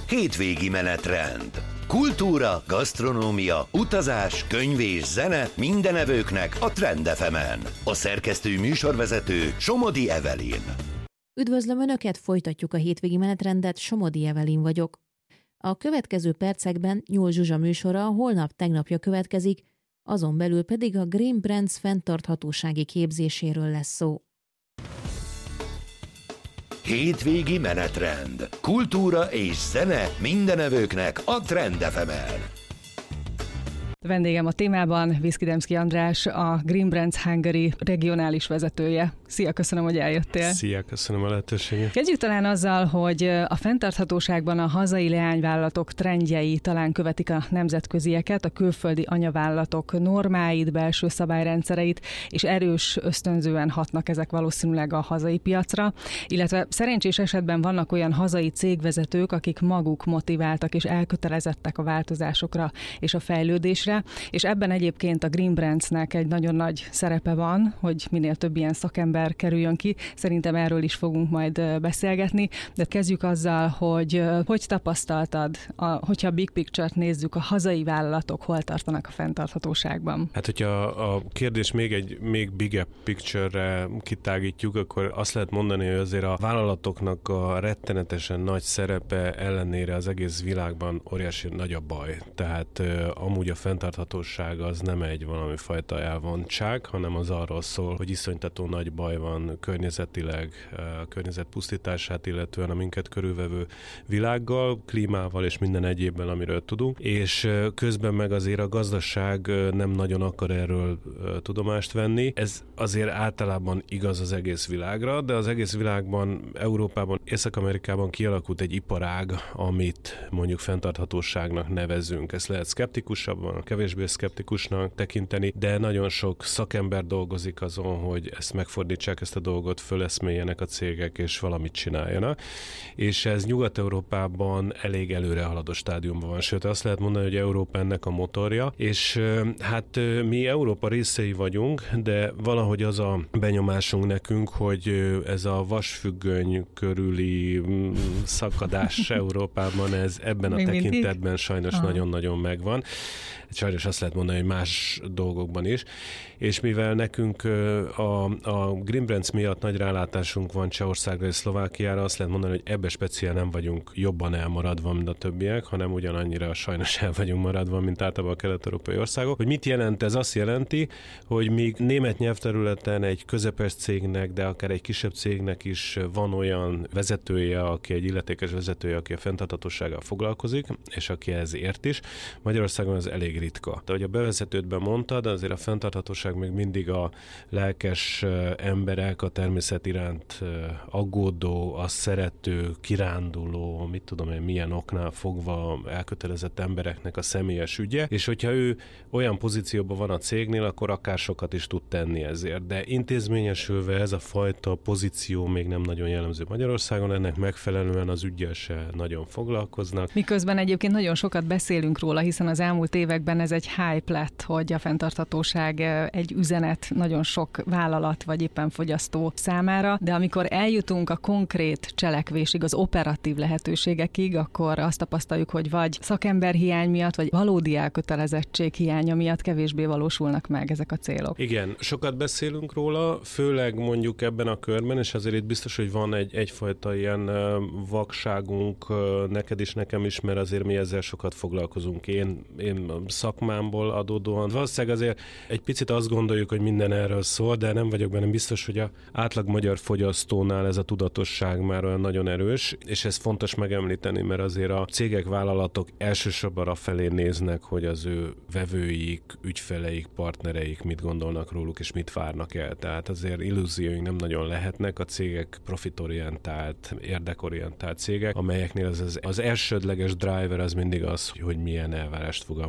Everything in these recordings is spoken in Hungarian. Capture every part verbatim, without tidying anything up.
Hétvégi menetrend. Kultúra, gasztronómia, utazás, könyv és zene mindenevőknek a Trend ef emen. A szerkesztő műsorvezető Somodi Evelyn. Üdvözlöm Önöket, folytatjuk a hétvégi menetrendet, Somodi Evelyn vagyok. A következő percekben Nyúl Zsuzsa műsora holnap tegnapja következik, azon belül pedig a Green Brands fenntarthatósági képzéséről lesz szó. Hétvégi menetrend. Kultúra és zene mindenevőknek a Trend ef emen. Vendégem a témában Viszkidemszky András, a Green Brands Hungary regionális vezetője. Szia, köszönöm, hogy eljöttél. Szia, köszönöm a lehetőséget. Kezdjük talán azzal, hogy a fenntarthatóságban a hazai leányvállalatok trendjei talán követik a nemzetközieket, a külföldi anyavállalatok normáit, belső szabályrendszereit, és erős ösztönzően hatnak ezek valószínűleg a hazai piacra, illetve szerencsés esetben vannak olyan hazai cégvezetők, akik maguk motiváltak és elkötelezettek a változásokra és a fejlődésre, és ebben egyébként a Green Brandsnek egy nagyon nagy szerepe van, hogy minél több ilyen szakember kerüljön ki. Szerintem erről is fogunk majd beszélgetni, de kezdjük azzal, hogy hogy tapasztaltad, a, hogyha a big picture-t nézzük, a hazai vállalatok hol tartanak a fenntarthatóságban? Hát, hogyha a kérdés még egy még bigger picture-re kitágítjuk, akkor azt lehet mondani, hogy azért a vállalatoknak a rettenetesen nagy szerepe ellenére az egész világban óriási nagy a baj. Tehát amúgy a fenntarthatóság az nem egy valami fajta elvontság, hanem az arról szól, hogy iszonytató nagy baj van környezetileg, a környezet pusztítását, illetően a minket körülvevő világgal, klímával és minden egyébben, amiről tudunk, és közben meg azért a gazdaság nem nagyon akar erről tudomást venni. Ez azért általában igaz az egész világra, de az egész világban, Európában, Észak-Amerikában kialakult egy iparág, amit mondjuk fenntarthatóságnak nevezünk. Ezt lehet szkeptikusabban, kevésbé szkeptikusnak tekinteni, de nagyon sok szakember dolgozik azon, hogy ezt megfordítsák, ezt a dolgot, föleszméljenek a cégek, és valamit csináljanak. És ez Nyugat-Európában elég előre haladó stádiumban van. Sőt, azt lehet mondani, hogy Európa ennek a motorja, és hát mi Európa részei vagyunk, de valahogy az a benyomásunk nekünk, hogy ez a vasfüggöny körüli szakadás Európában, ez ebben a tekintetben sajnos Aha. nagyon-nagyon megvan. Sajnos azt lehet mondani, hogy más dolgokban is. És mivel nekünk a, a Green Brands miatt nagy rálátásunk van Csehországra és Szlovákiára, azt lehet mondani, hogy ebbe speciál nem vagyunk jobban elmaradva, mint a többiek, hanem ugyanannyira sajnos el vagyunk maradva, mint általában a kelet-európai országok. Hogy mit jelent ez? Azt jelenti, hogy míg német nyelvterületen egy közepes cégnek, de akár egy kisebb cégnek is van olyan vezetője, aki egy illetékes vezetője, aki a fenntarthatósággal foglalkozik, és aki ez ért is. Magyarországon ez elég ritka. De ahogy a bevezetődben mondtad, azért a fenntarthatóság még mindig a lelkes emberek, a természet iránt aggódó, a szerető, kiránduló, mit tudom én, milyen oknál fogva elkötelezett embereknek a személyes ügye, és hogyha ő olyan pozícióban van a cégnél, akkor akár sokat is tud tenni ezért. De intézményesülve ez a fajta pozíció még nem nagyon jellemző Magyarországon, ennek megfelelően az üggyel se nagyon foglalkoznak. Miközben egyébként nagyon sokat beszélünk róla, hiszen az elmúlt években ez egy hype lett, hogy a fenntarthatóság egy üzenet nagyon sok vállalat vagy éppen fogyasztó számára, de amikor eljutunk a konkrét cselekvésig, az operatív lehetőségekig, akkor azt tapasztaljuk, hogy vagy szakemberhiány miatt, vagy valódi elkötelezettség hiánya miatt kevésbé valósulnak meg ezek a célok. Igen, sokat beszélünk róla, főleg mondjuk ebben a körben, és azért itt biztos, hogy van egy, egyfajta ilyen vakságunk neked is, nekem is, mert azért mi ezzel sokat foglalkozunk. Én, én szakmámból adódóan. Valószínűleg azért egy picit azt gondoljuk, hogy minden erről szól, de nem vagyok benne biztos, hogy az átlag magyar fogyasztónál ez a tudatosság már olyan nagyon erős, és ez fontos megemlíteni, mert azért a cégek, vállalatok elsősorban afelé néznek, hogy az ő vevőik, ügyfeleik, partnereik mit gondolnak róluk, és mit várnak el. Tehát azért illúzióink nem nagyon lehetnek, a cégek profitorientált, érdekorientált cégek, amelyeknél az, az, az elsődleges driver az mindig az, hogy milyen elvárást fogalmaz meg az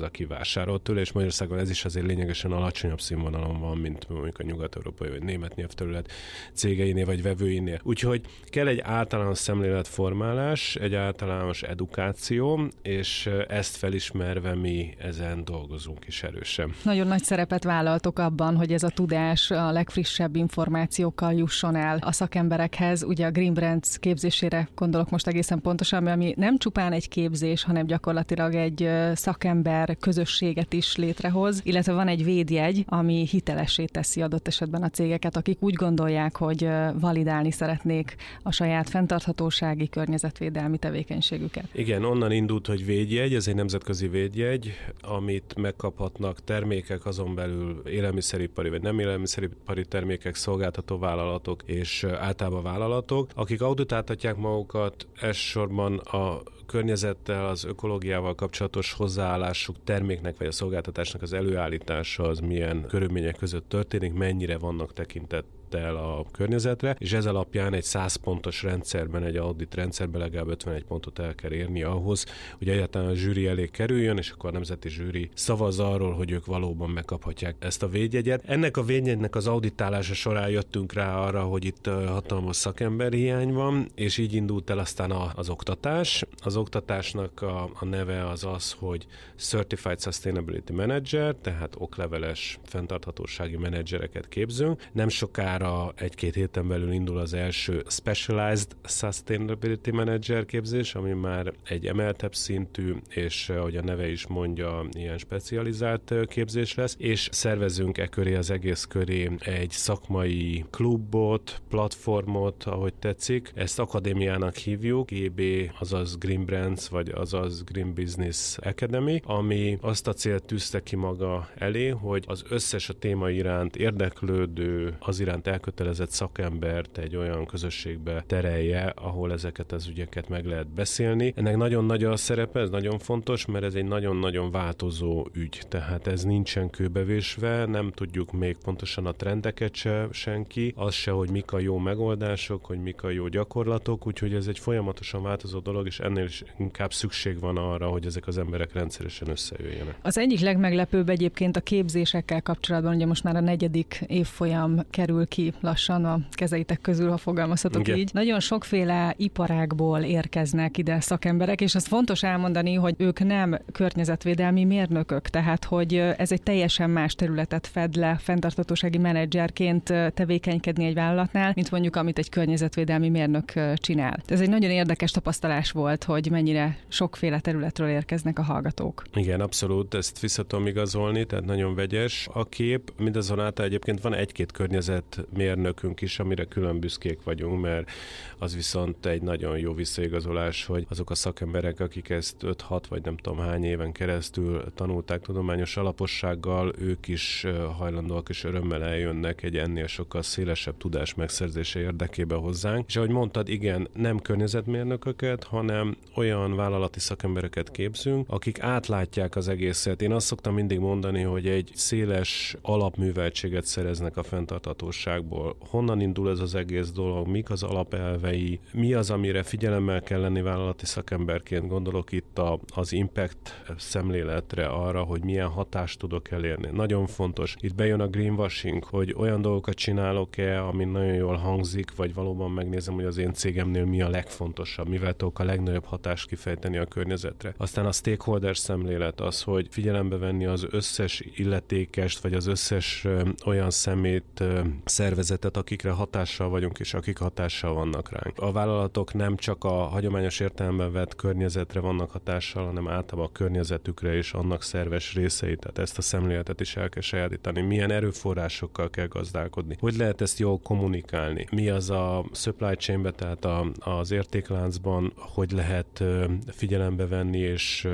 aki vásárol tőle, és Magyarországon ez is azért lényegesen alacsonyabb színvonalon van, mint mondjuk a nyugat-európai vagy német nyelvterület cégeinél vagy vevőinél. Úgyhogy kell egy általános szemléletformálás, egy általános edukáció, és ezt felismerve mi ezen dolgozunk is erősen. Nagyon nagy szerepet vállaltok abban, hogy ez a tudás a legfrissebb információkkal jusson el a szakemberekhez. Ugye a Green Brands képzésére gondolok most egészen pontosan, ami nem csupán egy képzés, hanem gyakorlatilag egy szakember közösséget is létrehoz, illetve van egy védjegy, ami hitelessé teszi adott esetben a cégeket, akik úgy gondolják, hogy validálni szeretnék a saját fenntarthatósági, környezetvédelmi tevékenységüket. Igen, onnan indult, hogy védjegy, ez egy nemzetközi védjegy, amit megkaphatnak termékek, azon belül élelmiszeripari vagy nem élelmiszeripari termékek, szolgáltató vállalatok és általában vállalatok, akik auditáltatják magukat elsősorban a környezettel, az ökológiával kapcsolatos hozzáállásuk terméknek vagy a szolgáltatásnak az előállítása az milyen körülmények között történik, mennyire vannak tekintett a környezetre, és ez alapján egy száz pontos rendszerben, egy audit rendszerben legalább ötvenegy pontot el kell érni ahhoz, hogy egyáltalán a zsűri elé kerüljön, és akkor a nemzeti zsűri szavaz arról, hogy ők valóban megkaphatják ezt a védjegyet. Ennek a védjegynek az auditálása során jöttünk rá arra, hogy itt hatalmas szakemberhiány van, és így indult el aztán az oktatás. Az oktatásnak a, a neve az az, hogy Certified Sustainability Manager, tehát okleveles fenntarthatósági menedzsereket képzünk. Nem sokára egy-két héten belül indul az első Specialized Sustainability Manager képzés, ami már egy emeltebb szintű, és ahogy a neve is mondja, ilyen specializált képzés lesz, és szervezünk e köré, az egész köré egy szakmai klubot, platformot, ahogy tetszik. Ezt akadémiának hívjuk, gé bé, azaz Green Brands, vagy azaz Green Business Academy, ami azt a célt tűzte ki maga elé, hogy az összes a téma iránt érdeklődő, az iránt elkötelezett szakembert egy olyan közösségbe terelje, ahol ezeket az ügyeket meg lehet beszélni. Ennek nagyon nagy a szerepe, ez nagyon fontos, mert ez egy nagyon-nagyon változó ügy, tehát ez nincsen kőbevésve, nem tudjuk még pontosan a trendeket se senki, az se, hogy mik a jó megoldások, hogy mik a jó gyakorlatok, úgyhogy ez egy folyamatosan változó dolog, és ennél is inkább szükség van arra, hogy ezek az emberek rendszeresen összejöjjenek. Az egyik legmeglepőbb egyébként a képzésekkel kapcsolatban, ugye most már a negyedik évfolyam kerül ki lassan a kezeitek közül, ha fogalmazhatok így. Nagyon sokféle iparágból érkeznek ide szakemberek, és az fontos elmondani, hogy ők nem környezetvédelmi mérnökök, tehát hogy ez egy teljesen más területet fed le fenntarthatósági menedzserként tevékenykedni egy vállalatnál, mint mondjuk amit egy környezetvédelmi mérnök csinál. Ez egy nagyon érdekes tapasztalás volt, hogy mennyire sokféle területről érkeznek a hallgatók. Igen, abszolút, ezt vissza tudom igazolni, tehát nagyon vegyes a kép. Mindazonáltal egyébként van egy-két környezetmérnökünk is, amire külön büszkék vagyunk, mert az viszont egy nagyon jó visszaigazolás, hogy azok a szakemberek, akik ezt öt-hat vagy nem tudom hány éven keresztül tanulták tudományos alapossággal, ők is hajlandóak és örömmel eljönnek egy ennél sokkal szélesebb tudás megszerzése érdekében hozzánk. És ahogy mondtad, igen, nem környezetmérnököket, hanem olyan vállalati szakembereket képzünk, akik átlátják az egészet. Én azt szoktam mindig mondani, hogy egy széles alapműveltséget szereznek a fenntarthatóságból. Honnan indul ez az egész dolog, mik az alapelvei, mi az, amire figyelemmel kell lenni vállalati szakemberként, gondolok itt a, az impact szemléletre, arra, hogy milyen hatást tudok elérni. Nagyon fontos. Itt bejön a greenwashing, hogy olyan dolgokat csinálok-e, ami nagyon jól hangzik, vagy valóban megnézem, hogy az én cégemnél mi a legfontosabb, mivel tudok a legnagyobb hatást kifejteni a környezetre. Aztán a stakeholder szemlélet az, hogy figyelembe venni az összes illetékest, vagy az összes ö, olyan szemét, ö, szervezetet, akikre hatással vagyunk, és akik hatással vannak ránk. A vállalatok nem csak a hagyományos értelemben vett környezetre vannak hatással, hanem általában a környezetükre és annak szerves részeit. Tehát ezt a szemléletet is el kell sajátítani. Milyen erőforrásokkal kell gazdálkodni? Hogy lehet ezt jól kommunikálni? Mi az a supply chainbe, tehát a, az értékláncban, hogy lehet figyelembe venni és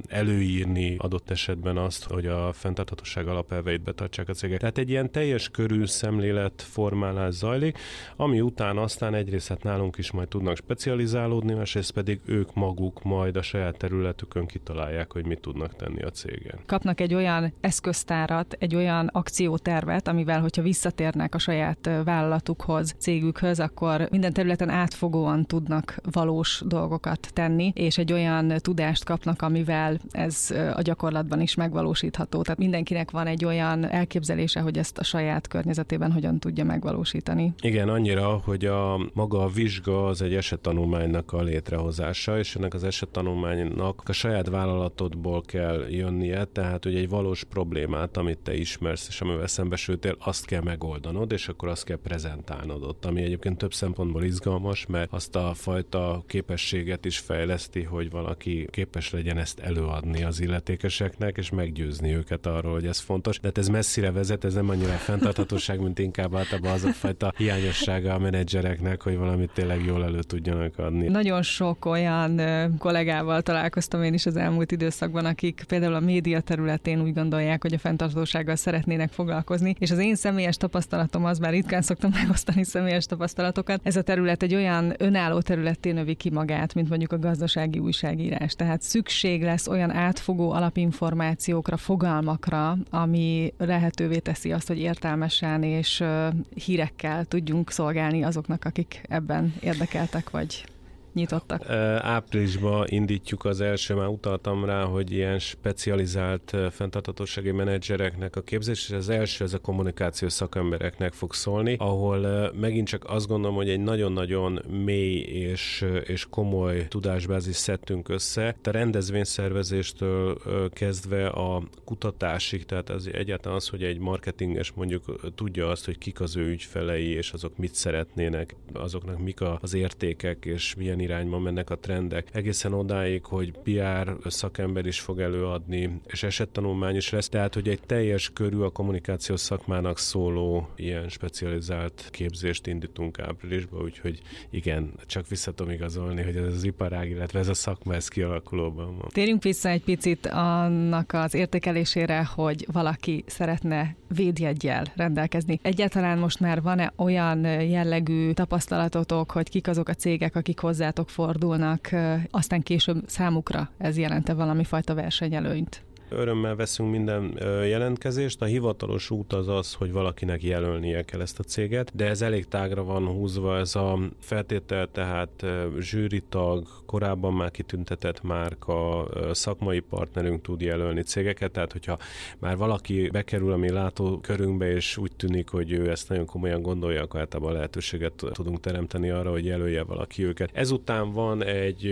előírni adott esetben azt, hogy a fenntarthatóság alapelveit betartsák a cégek. Tehát egy ilyen teljes körű szemlélet formálás zajlik, ami után aztán egyrészt hát nálunk is majd tudnak specializálódni, másrészt pedig ők maguk majd a saját területükön kitalálják, hogy mit tudnak tenni a cégen. Kapnak egy olyan eszköztárat, egy olyan akciótervet, amivel, hogyha visszatérnek a saját vállalatukhoz, cégükhöz, akkor minden területen átfogóan tudnak valós dolgokat tenni, és egy olyan tudást kapnak, amivel ez a gyakorlatban is megvalósítható. Tehát mindenkinek van egy olyan elképzelése, hogy ezt a saját környezetében hogyan tudja megvalósítani. Igen, annyira, hogy a maga a vizsga az egy esettanulmánynak a létrehozása, és ennek az esettanulmánynak a saját vállalatodból kell jönnie, tehát hogy egy valós problémát, amit te ismersz, és amivel szembesültél, azt kell megoldanod, és akkor azt kell prezentálnod ott, ami egyébként több szempontból izgalmas, mert azt a fajta képességet is fejleszti, hogy valaki képes legyen ezt előadni az illetékeseknek, és meggyőzni őket arról, hogy ez fontos. De ez messzire vezet, ez nem annyira a fenntarthatóság, mint inkább általában az a fajta hiányossága a menedzsereknek, hogy valamit tényleg jól elő tudjanak adni. Nagyon sok olyan kollégával találkoztam én is az elmúlt időszakban, akik például a média területén úgy gondolják, hogy a fenntarthatósággal szeretnének foglalkozni, és az én személyes tapasztalatom az, bár ritkán szoktam megosztani személyes tapasztalatokat, ez a terület egy olyan önálló területté növi ki magát, mint mondjuk a gazdasági újságírás. Tehát szükség lesz olyan átfogó alapinformációkra, fogalmakra, ami lehetővé teszi azt, hogy értelmesen és hírekkel tudjunk szolgálni azoknak, akik ebben érdekeltek vagy nyitottak. Áprilisban indítjuk az első, már utaltam rá, hogy ilyen specializált fenntarthatósági menedzsereknek a képzés, és az első ez a kommunikációs szakembereknek fog szólni, ahol megint csak azt gondolom, hogy egy nagyon-nagyon mély és, és komoly tudásbázis szedtünk össze. A rendezvényszervezéstől kezdve a kutatásig, tehát az egyáltalán az, hogy egy marketinges mondjuk tudja azt, hogy kik az ő ügyfelei, és azok mit szeretnének, azoknak mik az értékek, és milyen irányba mennek a trendek. Egészen odáig, hogy pé er szakember is fog előadni, és esettanulmány is lesz, tehát, hogy egy teljes körű a kommunikációs szakmának szóló ilyen specializált képzést indítunk áprilisban, úgyhogy igen, csak vissza tudom igazolni, hogy ez az iparág, illetve ez a szakma, ez kialakulóban van. Térjünk vissza egy picit annak az értékelésére, hogy valaki szeretne védjeggyel rendelkezni. Egyáltalán most már van-e olyan jellegű tapasztalatotok, hogy kik azok a cégek, akik hozzá fordulnak, aztán később számukra ez jelente valami fajta versenyelőnyt? Örömmel veszünk minden jelentkezést. A hivatalos út az az, hogy valakinek jelölnie kell ezt a céget, de ez elég tágra van húzva, ez a feltétel, tehát zsűritag, korábban már kitüntetett márka, szakmai partnerünk tud jelölni cégeket, tehát hogyha már valaki bekerül a mi látókörünkbe, és úgy tűnik, hogy ő ezt nagyon komolyan gondolja, akkor általában lehetőséget tudunk teremteni arra, hogy jelölje valaki őket. Ezután van egy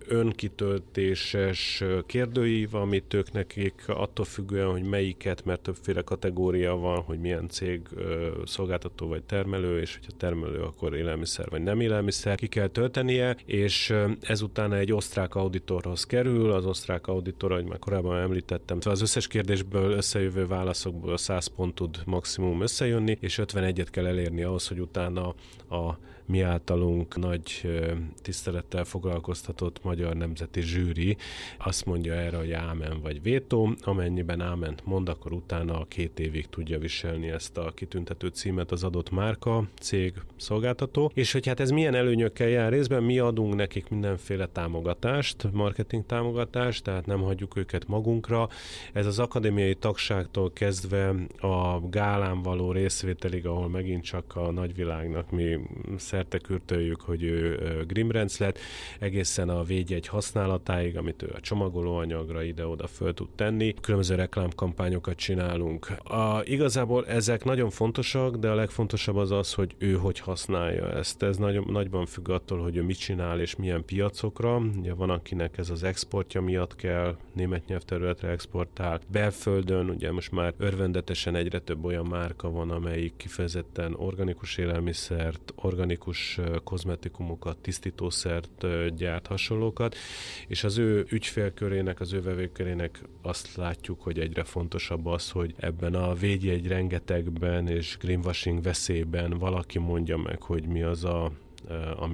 önkitöltéses kérdőív, amit ők nekik attól függően, hogy melyiket, mert többféle kategória van, hogy milyen cég, szolgáltató vagy termelő, és hogyha termelő, akkor élelmiszer vagy nem élelmiszer, ki kell töltenie, és ezután egy osztrák auditorhoz kerül, az osztrák auditor, ahogy már korábban említettem, az összes kérdésből összejövő válaszokból száz pont tud maximum összejönni, és ötvenegyet kell elérni ahhoz, hogy utána a mi általunk nagy tisztelettel foglalkoztatott magyar nemzeti zsűri azt mondja erre, hogy ámen vagy vétó. Amennyiben áment mond, akkor utána két évig tudja viselni ezt a kitüntető címet az adott márka, cég, szolgáltató. És hogy hát ez milyen előnyökkel jár részben, mi adunk nekik mindenféle támogatást, marketing támogatást, tehát nem hagyjuk őket magunkra. Ez az akadémiai tagságtól kezdve a gálán való részvételig, ahol megint csak a nagyvilágnak mi szerte kürtöljük, hogy ő Grimbrenc lett, egészen a védjegy használatáig, amit ő a csomagolóanyagra ide-oda föl tud tenni. Különböző reklámkampányokat csinálunk. A, igazából ezek nagyon fontosak, de a legfontosabb az az, hogy ő hogy használja ezt. Ez nagyon, nagyban függ attól, hogy ő mit csinál és milyen piacokra. Ugye van, akinek ez az exportja miatt kell, német nyelvterületre exportál. Belföldön ugye most már örvendetesen egyre több olyan márka van, amelyik kifejezetten organikus élelmiszert, organikus kozmetikumokat, tisztítószert gyárt, hasonlókat, és az ő ügyfélkörének, az ő vevőkörének azt látjuk, hogy egyre fontosabb az, hogy ebben a védjegy rengetegben és greenwashing veszélyben valaki mondja meg, hogy mi az a, ami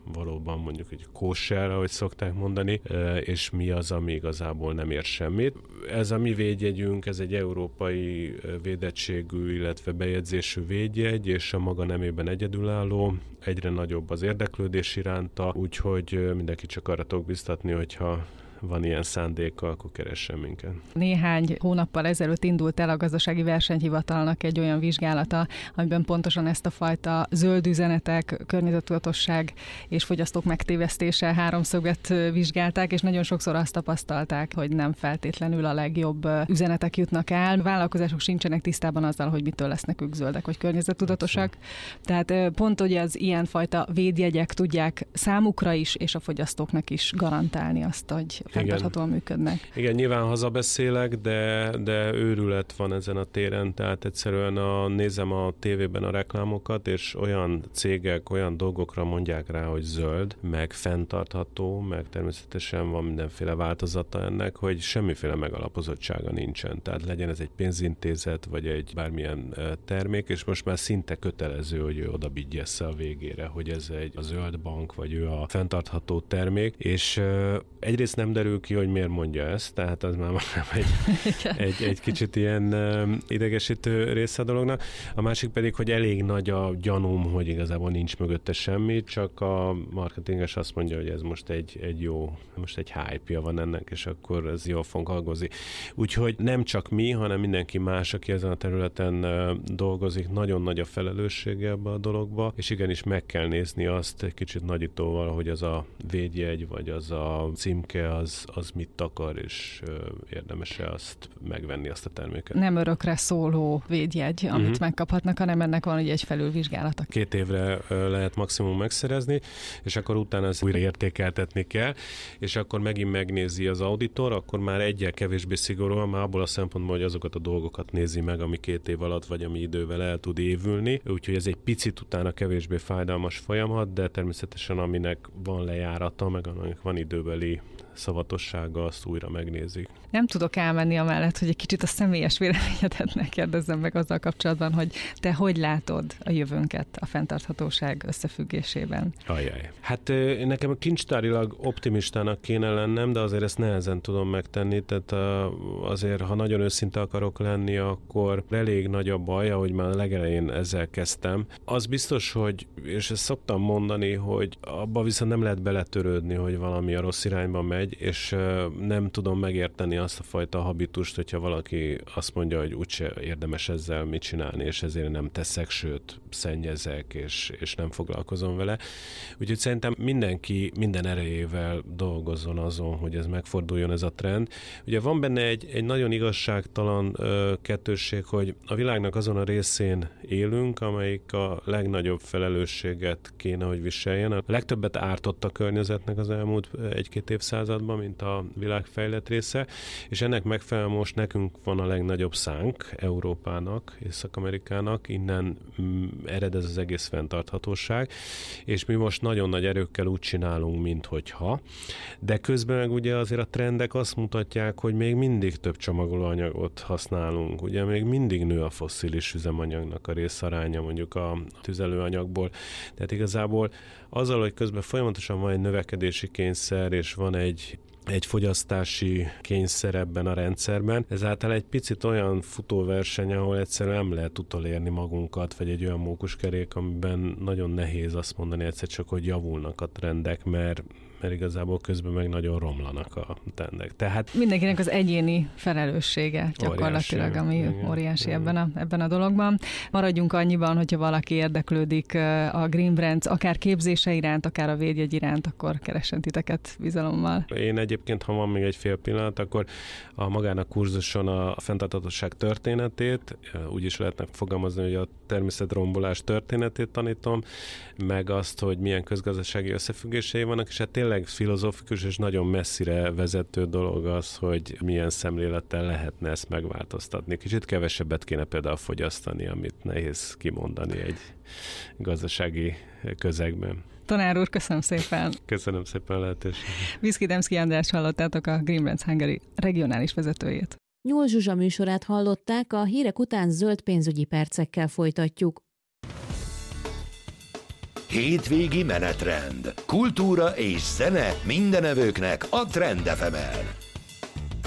valóban mondjuk egy kóser, ahogy szokták mondani, és mi az, ami igazából nem ér semmit. Ez a mi védjegyünk, ez egy európai védettségű, illetve bejegyzésű védjegy, és a maga nemében egyedülálló, egyre nagyobb az érdeklődés iránta, úgyhogy mindenki csak arra tudok biztatni, hogyha van ilyen szándéka, akkor keressen minket. Néhány hónappal ezelőtt indult el a Gazdasági Versenyhivatalnak egy olyan vizsgálata, amiben pontosan ezt a fajta zöld üzenetek, környezettudatosság és fogyasztók megtévesztése háromszöget vizsgálták, és nagyon sokszor azt tapasztalták, hogy nem feltétlenül a legjobb üzenetek jutnak el. A vállalkozások sincsenek tisztában azzal, hogy mitől lesznek ők zöldek vagy környezettudatosak. Tehát pont, hogy az ilyenfajta védjegyek tudják számukra is, és a fogyasztóknak is garantálni azt, hogy fenntarthatóan működnek. Igen, nyilván hazabeszélek, de, de őrület van ezen a téren, tehát egyszerűen a, nézem a tévében a reklámokat, és olyan cégek, olyan dolgokra mondják rá, hogy zöld, meg fenntartható, meg természetesen van mindenféle változata ennek, hogy semmiféle megalapozottsága nincsen. Tehát legyen ez egy pénzintézet, vagy egy bármilyen termék, és most már szinte kötelező, hogy ő oda bigyessze a végére, hogy ez egy a zöld bank, vagy ő a fenntartható termék, és egyrészt nem derül ki, hogy miért mondja ezt, tehát az már nem egy, egy, egy kicsit ilyen uh, idegesítő része a dolognak. A másik pedig, hogy elég nagy a gyanúm, hogy igazából nincs mögötte semmi, csak a marketinges azt mondja, hogy ez most egy, egy jó, most egy hype-ja van ennek, és akkor ez jól fog halgozni. Úgyhogy nem csak mi, hanem mindenki más, aki ezen a területen uh, dolgozik, nagyon nagy a felelőssége ebbe a dologba, és igenis meg kell nézni azt egy kicsit nagyítóval, hogy az a védjegy, vagy az a címke, az, az mit akar, és uh, érdemes-e azt megvenni, azt a terméket. Nem örökre szóló védjegy, amit uh-huh. megkaphatnak, hanem ennek van ugye egy felülvizsgálata. Két évre uh, lehet maximum megszerezni, és akkor utána ezt újra értékeltetni kell, és akkor megint megnézi az auditor, akkor már egyel kevésbé szigorúan, már abból a szempontból, hogy azokat a dolgokat nézi meg, ami két év alatt, vagy ami idővel el tud évülni, úgyhogy ez egy picit utána kevésbé fájdalmas folyamat, de természetesen aminek van lejárata, meg annak van időbeli szavatossága, azt újra megnézik. Nem tudok elmenni amellett, hogy egy kicsit a személyes véleményedet megkérdezzem meg azzal kapcsolatban, hogy te hogy látod a jövőnket a fenntarthatóság összefüggésében? Ajaj. Hát nekem kincstárilag optimistának kéne lennem, de azért ezt nehezen tudom megtenni, tehát azért, ha nagyon őszinte akarok lenni, akkor elég nagy a baj, ahogy már a legelején ezzel kezdtem. Az biztos, hogy, és ezt szoktam mondani, hogy abba viszont nem lehet beletörődni, hogy valami a rossz irányba megy, és nem tudom megérteni azt a fajta habitust, hogyha valaki azt mondja, hogy úgyse érdemes ezzel mit csinálni, és ezért nem teszek, sőt, szennyezek, és, és nem foglalkozom vele. Úgyhogy szerintem mindenki minden erejével dolgozzon azon, hogy ez megforduljon ez a trend. Ugye van benne egy, egy nagyon igazságtalan ö, kettősség, hogy a világnak azon a részén élünk, amelyik a legnagyobb felelősséget kéne, hogy viseljen. A legtöbbet ártott a környezetnek az elmúlt egy-két évszázadban, mint a világ fejlett része, és ennek megfelelően most nekünk van a legnagyobb szánk Európának, Észak-Amerikának, innen mm, ered ez az egész fenntarthatóság, és mi most nagyon nagy erőkkel úgy csinálunk, minthogyha, de közben meg ugye azért a trendek azt mutatják, hogy még mindig több csomagolóanyagot használunk, ugye még mindig nő a fosszilis üzemanyagnak a részaránya mondjuk a tüzelőanyagból, tehát igazából azzal, hogy közben folyamatosan van egy növekedési kényszer, és van egy egy fogyasztási kényszer ebben a rendszerben. Ezáltal egy picit olyan futóverseny, ahol egyszerűen nem lehet utolérni magunkat, vagy egy olyan mókuskerék, amiben nagyon nehéz azt mondani egyszer csak, hogy javulnak a trendek, mert mert igazából közben meg nagyon romlanak a trendek. Tehát mindenkinek az egyéni felelőssége gyakorlatilag, óriási, ami igen, óriási igen. Ebben, a, ebben a dologban. Maradjunk annyiban, hogyha valaki érdeklődik a Green Brands, akár képzése iránt, akár a védjegy iránt, akkor keressen titeket bizalommal. Én egyébként, ha van még egy fél pillanat, akkor a magának kurzuson a fenntarthatóság történetét, úgy is lehetne fogalmazni, hogy a természetrombolás történetét tanítom, meg azt, hogy milyen közgazdasági összefüggései vannak, és hát tényleg filozófikus és nagyon messzire vezető dolog az, hogy milyen szemlélettel lehetne ezt megváltoztatni. Kicsit kevesebbet kéne például fogyasztani, amit nehéz kimondani egy gazdasági közegben. Tanár úr, köszönöm szépen. Köszönöm szépen a lehetőséget. Viszkidemszky András hallottátok, a Green Brands Hungary regionális vezetőjét. Nyúl Zsuzsa műsorát hallották, a hírek után zöld pénzügyi percekkel folytatjuk. Hétvégi menetrend. Kultúra és zene mindenevőknek a Trend ef emen.